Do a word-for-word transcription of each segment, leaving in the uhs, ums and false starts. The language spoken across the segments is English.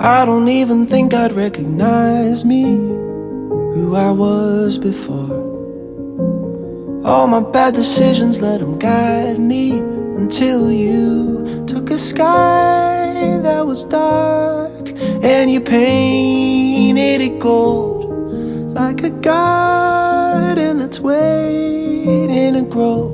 I don't even think I'd recognize me, who I was before. All my bad decisions, let them guide me, until you took a sky that was dark and you painted it gold, like a garden that's waiting to grow.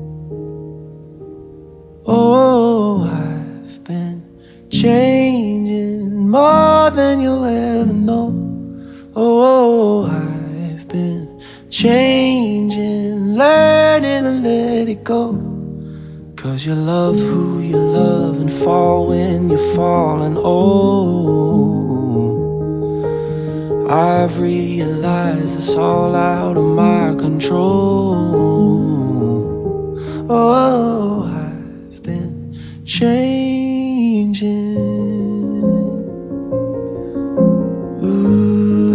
Oh, I've been changing more than you'll ever know. Oh, I've been changing, learning to let it go. Cause you love who you love and fall when you're falling. Oh, I've realized it's all out of my control. Oh, I've been changing. Ooh.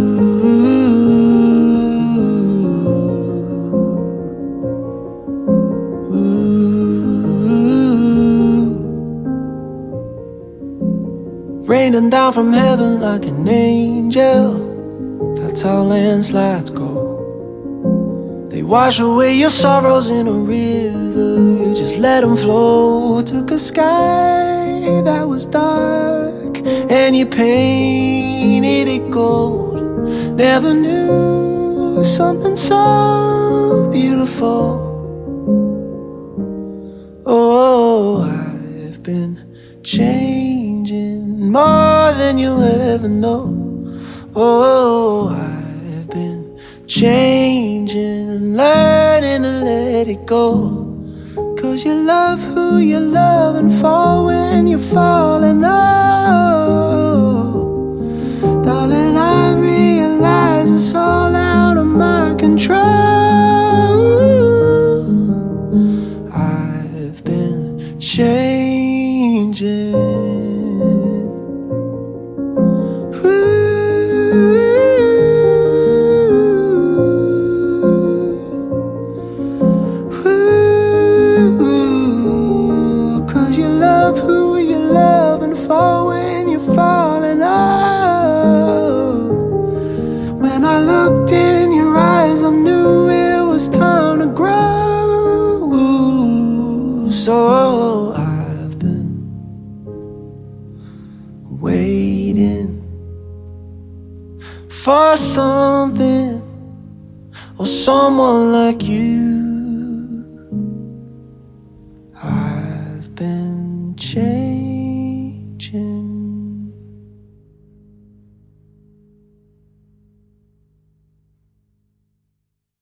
Raining down from heaven like an angel, that's how landslides go. They wash away your sorrows in a river, you just let them flow. Took a sky that was dark and you painted it gold. Never knew something so beautiful. Oh, I've been changing more than you'll ever know. Oh, I've been changing, learning to let it go. Cause you love who you love and fall when you're falling. Oh, darling, I realize it's all out of my control. I've been changing. Fall when you're falling. Oh, when I looked in your eyes, I knew it was time to grow. So I've been waiting for something or someone like you. I've been changing.